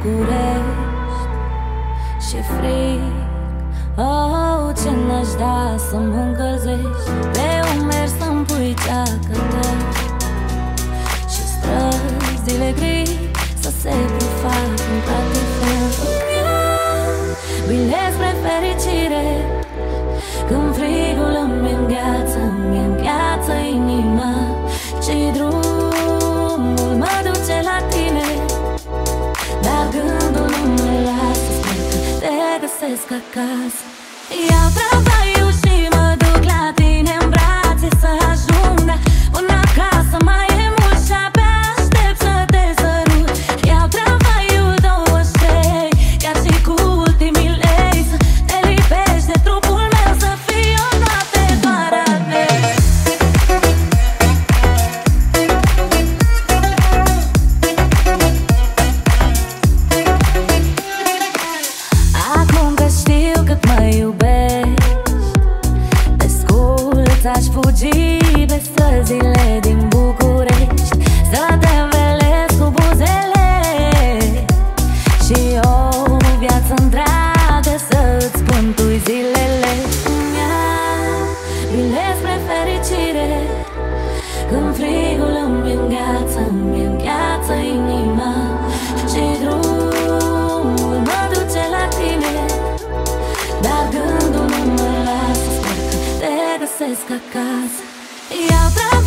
București și frig. Oh, ce n-aș da să mă încălzești, pe umeri să-mi pui ceacă ta și străzile gri să se prefacă în toate feluri. Bilet spre fericire, când frigul îmi îngheață inima și drumul mă duce la tine, dar gândul nu mă lasă, sper că te găsesc acasă. Iau tramvaiul și mă duc la tine în brațe să ajung, dar până acasă mai e mult și abia aștept să te sărut. Iau tramvaiul 23, chiar și cu ultimii lei, să te lipești de trupul meu, să fii o noapte doar a mea. Acum că știu cât mă iubești, pe scurt aș fugi pe străzile din București, să te învelesc cu buzele și o viață întreagă să-ți spântui zilele. Bilet spre fericire, când frigul îmi îngheață inima și drumul mă duce la tine, dar gândul nu mă lasă, sper că te găsesc acasă. Iau